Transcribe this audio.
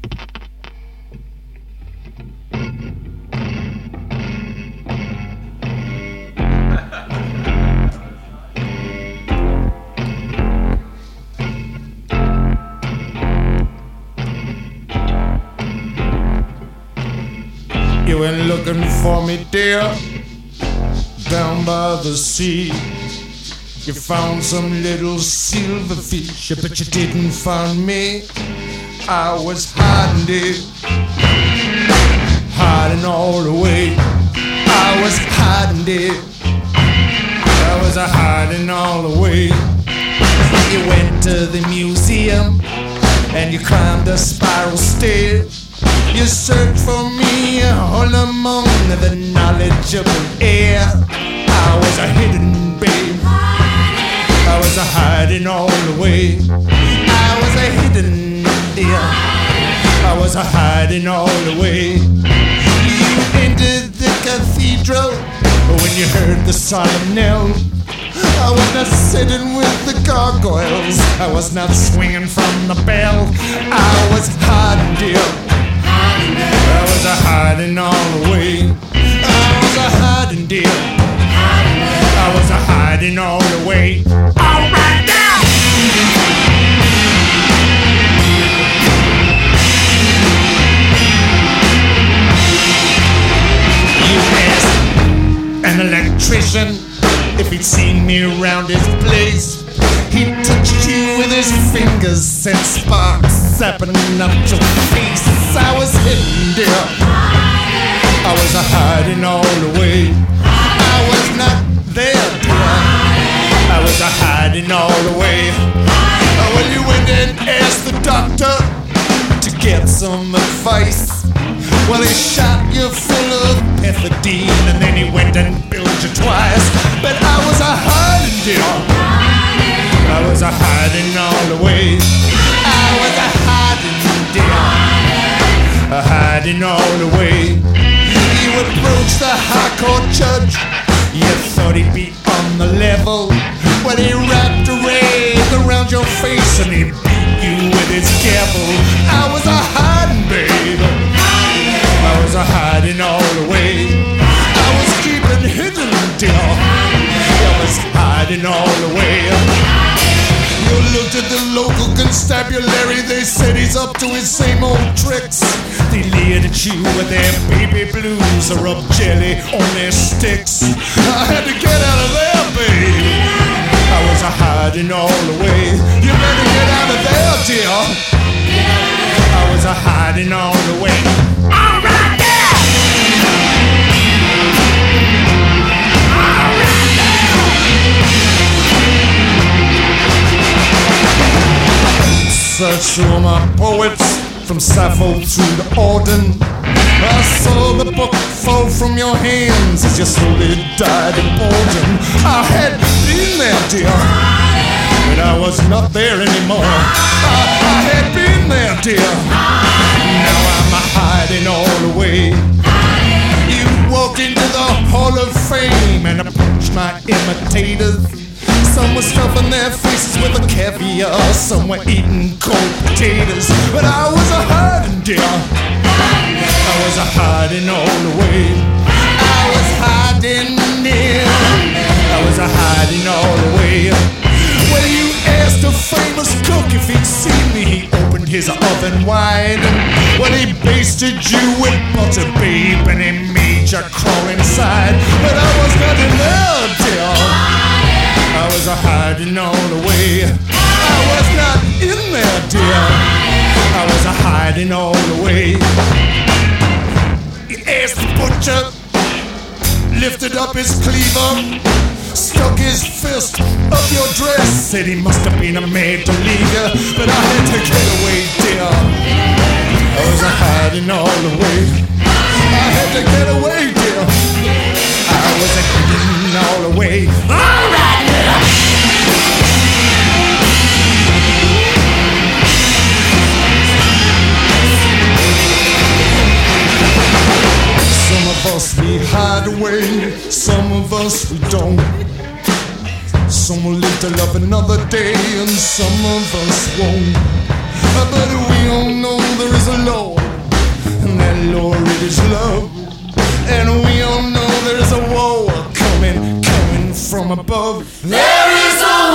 You went looking for me, dear, down by the sea. You found some little silverfish, but you didn't find me. I was hiding, dear, hiding all the way. I was hiding, dear, I was hiding all the way. You went to the museum and you climbed a spiral stair. You searched for me all among the knowledgeable air. I was a hidden babe, I was a hiding all the way. I was a hidden dear, I was a hiding all the way. You entered the cathedral when you heard the solemn knell. I was not sitting with the gargoyles, I was not swinging from the bell. I was hiding, dear, I was a hiding all the way. I was a hiding, dear, I was a hiding all the way. All right now. You asked an electrician if he'd seen me around his place. He touched you with his fingers, sent sparks zapping up your face. I was hidden, dear, I was a hiding all the way. I was not there, dear, I was a hiding all the way. Well, you went and asked the doctor to get some advice. Well, he shot you full of pethidine and then he went and billed you twice. But I was a hiding, dear, I was a hiding all the way. I was a hiding, dear, a hiding all the way. You approached the high court judge, you thought he'd be on the level. When he wrapped a rag around your face and he beat you with his gavel. I was a hiding, babe, I was a hiding all the way. I was keeping hidden, dear, I was hiding all the way. You looked at the local constabulary, they said he's up to his same old tricks. They leered at you with their baby blues or rub jelly on their sticks. I had to get out of there, babe, I was a hiding all the way. You better get out of there, dear, I was a hiding all the way. All right there! All right there! Search through my poets from Sappho to the Auden. I saw the book fall from your hands as you slowly died in boredom. I had been there, dear, but I was not there anymore. I had been there, dear, now I'm hiding all the way. You walked into the Hall of Fame and approached my imitators. Some were stuffing their faces with a caviar, some were eating cold potatoes. But I was a hiding, dear, I was a hiding all the way. I was hiding, dear, I was a hiding all the way. Well, you asked a famous cook if he'd seen me, he opened his oven wide. Well, he basted you with butter, babe, and he made you crawl inside. But I was not in there, dear, I was a hiding all the way. I was not in there, dear, I was a hiding all the way. He asked the butcher, lifted up his cleaver, stuck his fist up your dress, said he must have been a maid to leave you. But I had to get away, dear, I was a hiding all the way. I had to get away, dear, I was a hiding all the way. All right, dear. Some of us we hide away, some of us we don't. Some will live to love another day and some of us won't. But we all know there is a law Lord, it is love. And we all know there's a war coming from above. There is a